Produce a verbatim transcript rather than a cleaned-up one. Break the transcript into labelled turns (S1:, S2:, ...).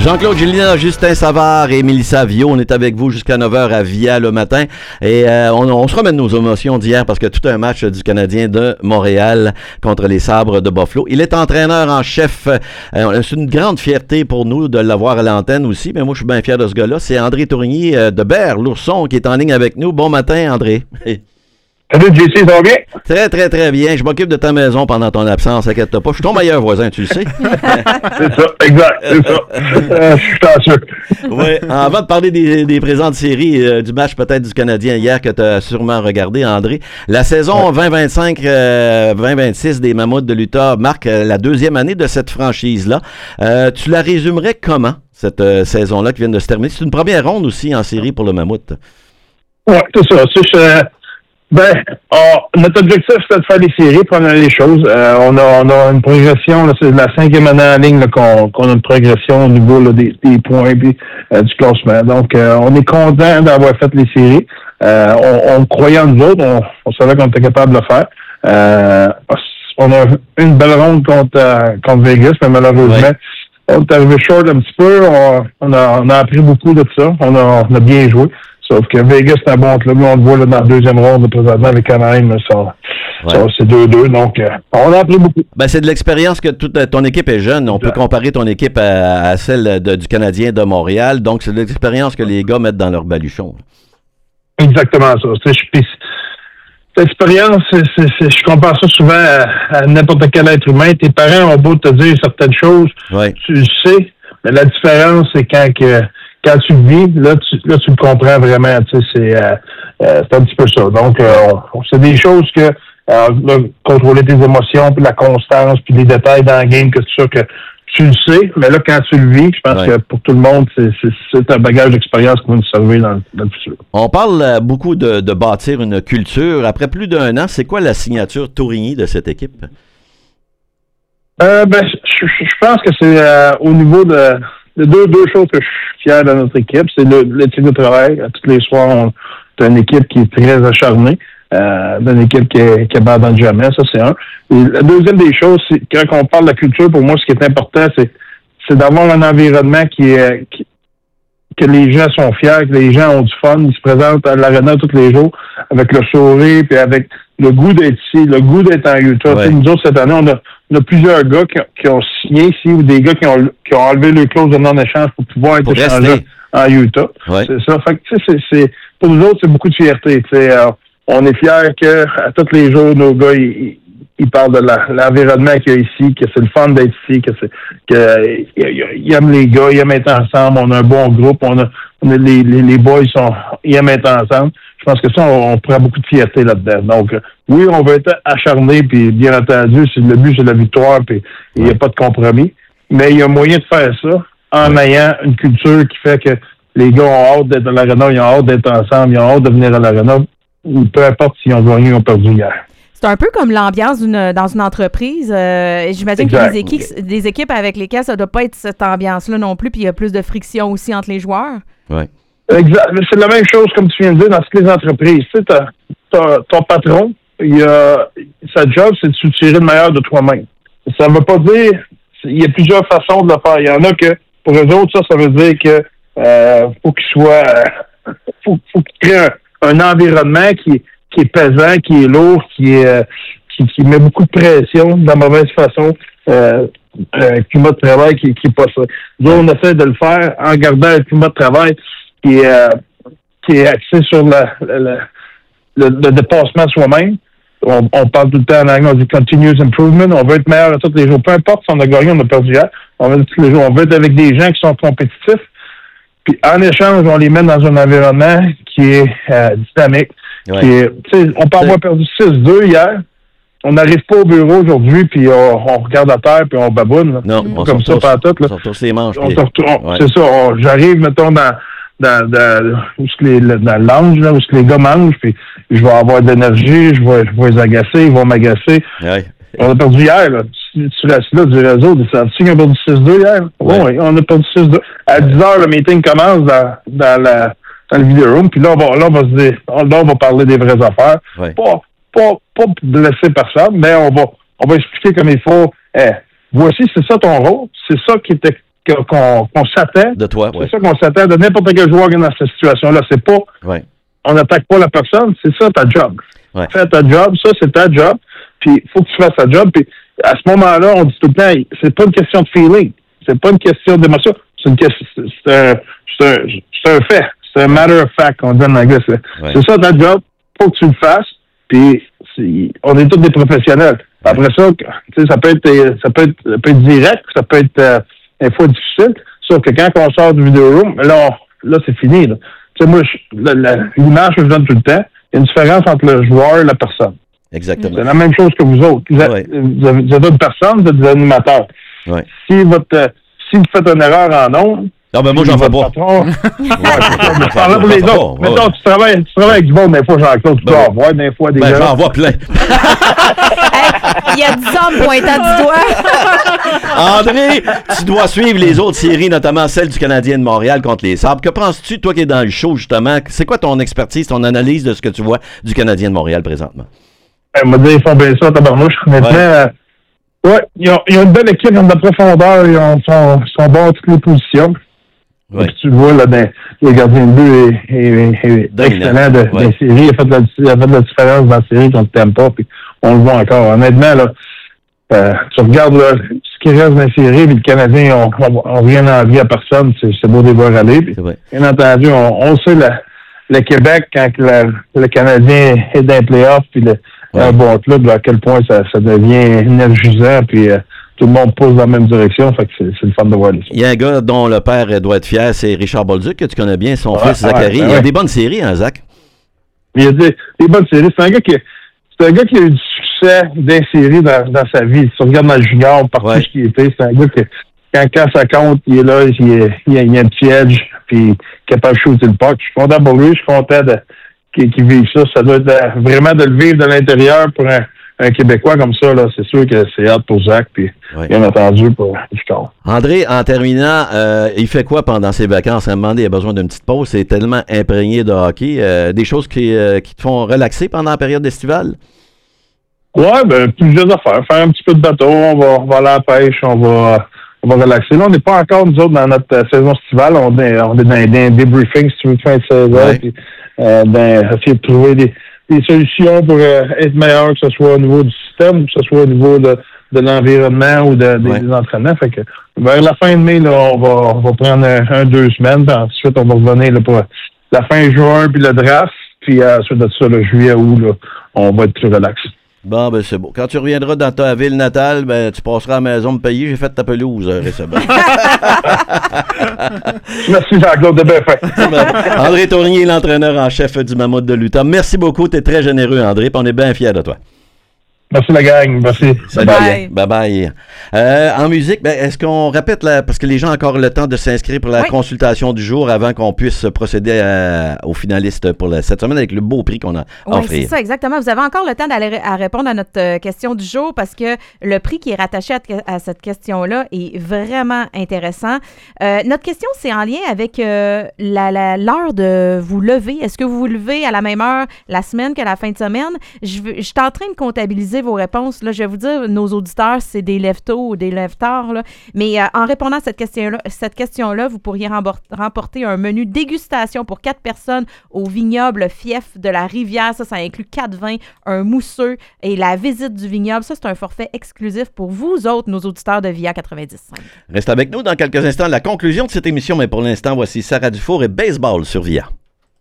S1: Jean-Claude Gélina, Justin Savard et Mélissa Viau, on est avec vous jusqu'à neuf heures à Via le matin. Et euh, on, on se remet de nos émotions d'hier parce que tout un match du Canadien de Montréal contre les Sabres de Buffalo. Il est entraîneur en chef. Euh, c'est une grande fierté pour nous de l'avoir à l'antenne aussi, mais moi je suis bien fier de ce gars-là. C'est André Tourigny euh, de Berre, l'Ourson, qui est en ligne avec nous. Bon matin, André.
S2: Salut, J C, ça va bien?
S1: Très, très, très bien. Je m'occupe de ta maison pendant ton absence, inquiète-toi pas. Je suis ton meilleur voisin, tu le sais.
S2: C'est ça, exact, c'est ça. Euh, je suis chanceux.
S1: Oui, avant de parler des, des présents de série, euh, du match peut-être du Canadien hier que tu as sûrement regardé, André, la saison vingt vingt-cinq vingt vingt-six des Mammouths de l'Utah marque euh, la deuxième année de cette franchise-là. Euh, tu la résumerais comment, cette euh, saison-là qui vient de se terminer? C'est une première ronde aussi en série pour le Mammouth.
S2: Oui, c'est ça. C'est, euh, ben, on, notre objectif, c'est de faire des séries, prendre les choses. Euh, on, a, on a une progression, là, c'est la cinquième année en ligne là, qu'on, qu'on a une progression au niveau là, des, des points et euh, du classement. Donc, euh, on est content d'avoir fait les séries. Euh, on, on croyait en nous autres, on, on savait qu'on était capable de le faire. Euh, on a une belle ronde contre, euh, contre Vegas, mais malheureusement, ouais. on est arrivé short un petit peu. On, on, a, on a appris beaucoup de ça. On a, on a bien joué. Sauf que Vegas, c'est un bon club. On le voit là, dans la deuxième ronde, présentement, avec Anaheim, ça, ouais. ça, c'est deux deux. Donc, euh, on a appris beaucoup.
S1: Ben, c'est de l'expérience que toute ton équipe est jeune. On peut comparer ton équipe à, à celle de, du Canadien de Montréal. Donc, c'est de l'expérience que les gars mettent dans leur baluchon.
S2: Exactement ça. C'est, l'expérience, c'est, c'est, c'est, je compare ça souvent à, à n'importe quel être humain. Tes parents ont beau te dire certaines choses,
S1: ouais.
S2: tu le sais, mais la différence, c'est quand que Quand tu le vis, là, tu, là, tu le comprends vraiment, tu sais, c'est, euh, euh, c'est un petit peu ça. Donc, euh, on, c'est des choses que, euh, là, contrôler tes émotions, puis la constance, puis les détails dans le game, que c'est sûr que tu le sais, mais là, quand tu le vis, je pense ouais. que pour tout le monde, c'est, c'est, c'est un bagage d'expérience qui va nous servir dans, dans le futur.
S1: On parle euh, beaucoup de, de bâtir une culture. Après plus d'un an, c'est quoi la signature Tourigny de cette équipe?
S2: Euh, ben, je, je pense que c'est euh, au niveau de... Deux, deux choses que je suis fier de notre équipe, c'est le, l'éthique de travail. Tous les soirs, on c'est une équipe qui est très acharnée, euh, une équipe qui, est, qui abandonne jamais, ça c'est un. Et la deuxième des choses, c'est quand on parle de la culture, pour moi, ce qui est important, c'est, c'est d'avoir un environnement qui est qui, que les gens sont fiers, que les gens ont du fun, ils se présentent à l'aréna tous les jours avec le sourire, puis avec le goût d'être ici, le goût d'être en Utah. Ouais. Nous autres, cette année, on a, on a plusieurs gars qui ont, qui ont signé ici ou des gars qui ont, qui ont enlevé le clause de non-échange pour pouvoir être pour échangés en Utah.
S1: Ouais.
S2: C'est ça. Fait que, tu sais, c'est, c'est, pour nous autres, c'est beaucoup de fierté. Tu sais, euh, on est fiers que à tous les jours, nos gars, ils, ils parlent de la, l'environnement qu'il y a ici, que c'est le fun d'être ici, que c'est que ils aiment les gars, ils aiment être ensemble, on a un bon groupe, on a, on a les, les, les boys sont ils aiment être ensemble. Je pense que ça, on, on prend beaucoup de fierté là-dedans. Donc, oui, on veut être acharné, puis bien entendu, c'est, le but, c'est la victoire, puis il n'y a pas de compromis. Mais il y a moyen de faire ça en ouais. ayant une culture qui fait que les gars ont hâte d'être à l'aréna, ils ont hâte d'être ensemble, ils ont hâte de venir à l'aréna, ou peu importe s'ils ont gagné ou ont perdu hier.
S3: C'est un peu comme l'ambiance d'une, dans une entreprise. Euh, j'imagine exact. que les équipes, les équipes avec lesquelles ça ne doit pas être cette ambiance-là non plus, puis il y a plus de friction aussi entre les joueurs.
S1: Oui.
S2: Exact. C'est la même chose, comme tu viens de dire, dans toutes les entreprises. Tu sais, t'as, t'as, ton patron, il a, sa job, c'est de soutirer le meilleur de toi-même. Ça ne veut pas dire... Il y a plusieurs façons de le faire. Il y en a que, pour eux autres, ça, ça veut dire que euh, faut qu'il soit... Euh, faut, faut qu'il crée un, un environnement qui, qui est pesant, qui est lourd, qui est euh, qui, qui met beaucoup de pression de la mauvaise façon. Euh, un climat de travail qui n'est pas ça. Nous, on essaie de le faire en gardant un climat de travail qui est, euh, qui est axé sur la, la, la, le, le dépassement de soi-même. On, on parle tout le temps en anglais, on dit continuous improvement. On veut être meilleur à tous les jours. Peu importe si on a gagné, on a perdu hier. On veut être tous les jours. On veut être avec des gens qui sont compétitifs. Puis en échange, on les met dans un environnement qui est euh, dynamique. Ouais. Qui est, on peut avoir perdu six deux hier. On n'arrive pas au bureau aujourd'hui, puis on, on regarde à terre, puis on baboune. Là.
S1: Non, on
S2: comme ça, pas tout. Là.
S1: On se les manches.
S2: On se retourne, ouais. C'est ça. On, j'arrive, mettons, dans dans, dans, où les, dans le lounge, là, où les gars mangent, puis je vais avoir de l'énergie, je vais, je vais les agacer, ils vont m'agacer.
S1: Ouais.
S2: On a perdu hier, là. Tu, tu restes là du réseau, tu sais qu'on a perdu six deux hier? Ouais. Oui, on a perdu six deux. À dix heures, le meeting commence dans, dans, la, dans le video room, puis là, on va, là, on va se dire, là, on va parler des vraies affaires.
S1: Ouais.
S2: Pas, pas, pas blesser personne, mais on va, on va expliquer comme il faut. Eh, voici, c'est ça ton rôle, c'est ça qui était qu'on, qu'on s'attend.
S1: De toi, oui.
S2: C'est ça qu'on s'attend de n'importe quel joueur qui est dans cette situation-là. C'est pas,
S1: ouais.
S2: on n'attaque pas la personne, c'est ça ta job.
S1: Ouais.
S2: Fais ta job, ça c'est ta job, puis il faut que tu fasses ta job, puis à ce moment-là, on dit tout le temps, c'est pas une question de feeling, c'est pas une question d'émotion, c'est une question, c'est un, c'est un, c'est un fait, c'est un matter of fact qu'on dit en anglais. C'est, ouais. c'est ça ta job, faut que tu le fasses, puis on est tous des professionnels. Ouais. Après ça, tu sais, ça peut être, ça peut être, ça peut être direct, ça peut être euh, des fois difficile, sauf que quand on sort du vidéo room, là, on, là c'est fini. Là. Tu sais, moi, je, la, la, l'image que je donne tout le temps, il y a une différence entre le joueur et la personne.
S1: Exactement.
S2: C'est la même chose que vous autres. Vous êtes, ouais. vous avez, vous êtes une personne, vous êtes des animateurs.
S1: Ouais.
S2: Si, votre, euh, si vous faites une erreur en ondes,
S1: non, ben moi, j'en fais pas.
S2: Patron, ouais, je parle pour les autres. Mettons, ouais. tu, travailles, tu travailles avec du monde, des fois, Jean-Claude, tu ben, dois avoir des fois des
S1: ben,
S2: gens.
S1: J'en vois plein.
S3: Il y a dix hommes pointant du doigt.
S1: André, tu dois suivre les autres séries, notamment celle du Canadien de Montréal contre les Sabres. Que penses-tu, toi qui es dans le show, justement? C'est quoi ton expertise, ton analyse de ce que tu vois du Canadien de Montréal présentement?
S2: Elle m'a dit, ils font bien ça, tabarnouche. Honnêtement, ouais. euh, ouais, ils ont, ils ont une belle équipe, ils ont de la profondeur, ils ont, sont, sont bons à toutes les positions. Ouais. Puis tu le vois, là, dans, le gardien de but est, est, est excellent de, ouais. de la série. Il a, fait de la, il a fait de la différence dans la série contre Tampa, puis on le voit encore. Honnêtement, là, euh, tu regardes là, ce qui reste dans la série, puis le Canadien, on n'a rien envie à personne. C'est, c'est beau de les voir aller. Puis, bien entendu, on, on sait la, le Québec, quand la, le Canadien est dans les playoffs, puis le, ouais. un bon club, là, à quel point ça, ça devient énergisant, puis euh, tout le monde pousse dans la même direction, fait que c'est, c'est le fun de voir les choses.
S1: Il y a un gars dont le père doit être fier, c'est Richard Bolduc, que tu connais bien, son
S2: ouais,
S1: fils Zachary.
S2: Ouais,
S1: il y a
S2: ouais.
S1: des bonnes séries, hein, Zach?
S2: Il y a des, des bonnes séries. C'est un gars qui c'est un gars qui a eu du succès dans les séries dans, dans sa vie. Si tu regardes dans le junior, partout ouais. ce qu'il était, c'est un gars qui, quand, quand ça compte, il est là, il, est, il, a, il a un petit edge, puis il est capable de shooter le puck. Je suis content pour lui, je suis content de, qu'il, qu'il vive ça. Ça doit être vraiment de le vivre de l'intérieur pour un Un Québécois comme ça, là, c'est sûr que c'est hâte pour Zach, puis oui. bien entendu pour Victor.
S1: André, en terminant, euh, il fait quoi pendant ses vacances? À un moment donné, il a besoin d'une petite pause. C'est tellement imprégné de hockey. Euh, des choses qui, euh, qui te font relaxer pendant la période estivale?
S2: Oui, ben, plusieurs affaires. Faire un petit peu de bateau, on va, on va aller à la pêche, on va, on va relaxer. Là, on n'est pas encore, nous autres, dans notre euh, saison estivale. On est, on est dans, dans un débriefing, si tu veux, fin de saison, ouais. puis euh, dans, essayer de trouver des... des solutions pour euh, être meilleur, que ce soit au niveau du système, que ce soit au niveau de, de l'environnement ou de, de, ouais. des entraînements. Fait que vers la fin de mai, là, on va on va prendre un, un deux semaines, puis ensuite on va revenir là, pour la fin juin puis le draft, puis euh, ensuite de ça, le juillet août, là, on va être plus relax.
S1: Bon, ben c'est beau. Quand tu reviendras dans ta ville natale, ben tu passeras à la maison me payer. J'ai fait ta pelouse euh, récemment.
S2: Merci Jean-Claude, de bien fait.
S1: André Tournier, l'entraîneur en chef du Mammouth de l'Utah. Merci beaucoup, tu es très généreux, André, puis on est bien fiers de toi.
S2: Merci la gang, merci.
S1: Salut, bye. Bye bye. Euh, en musique, ben, est-ce qu'on répète, là, parce que les gens ont encore le temps de s'inscrire pour la oui. consultation du jour avant qu'on puisse procéder à, aux finalistes pour la, cette semaine avec le beau prix qu'on a
S3: oui,
S1: offert.
S3: C'est ça, exactement. Vous avez encore le temps d'aller à répondre à notre euh, question du jour parce que le prix qui est rattaché à, à cette question-là est vraiment intéressant. Euh, notre question, c'est en lien avec euh, la, la, l'heure de vous lever. Est-ce que vous vous levez à la même heure la semaine que la fin de semaine? Je, je suis en train de comptabiliser vos réponses. Là, je vais vous dire, nos auditeurs, c'est des lève-tôt ou des lève-tard. Là. Mais euh, en répondant à cette question-là, cette question-là, vous pourriez remporter un menu dégustation pour quatre personnes au vignoble Fief de la Rivière. Ça, ça inclut quatre vins, un mousseux et la visite du vignoble. Ça, c'est un forfait exclusif pour vous autres, nos auditeurs de V I A quatre-vingt-dix cinq.
S1: Reste avec nous dans quelques instants. La conclusion de cette émission, mais pour l'instant, voici Sarah Dufour et Baseball sur V I A.